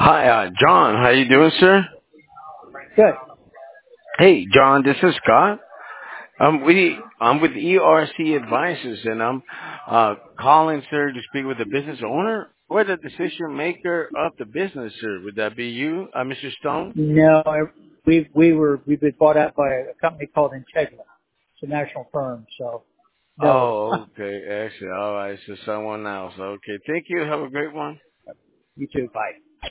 Hi, John. How you doing, sir? Good. Hey, John. This is Scott. I'm with ERC Advisors, and I'm calling, sir, to speak with the business owner or the decision maker of the business, sir. Would that be you, Mr. Stone? No, we've been bought out by a company called Integra. It's a national firm, so no. Oh, okay. Excellent. All right. So someone else. Okay. Thank you. Have a great one. You too. Bye.